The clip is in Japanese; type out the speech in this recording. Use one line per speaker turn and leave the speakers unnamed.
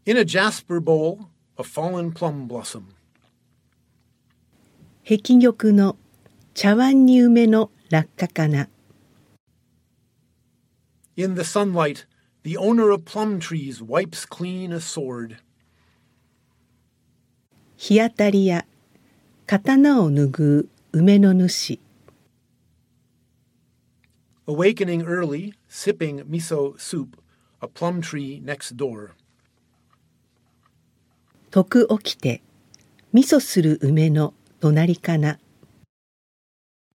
In a jasper bowl, a fallen plum blossom.
碧玉の茶碗に梅の落下かな。
In the sunlight, the owner of plum trees wipes clean a sword.
日当たりや刀を拭う梅の主。
Awakening early, sipping miso soup, a plum tree next door.
徳起きて味噌する梅の隣かな。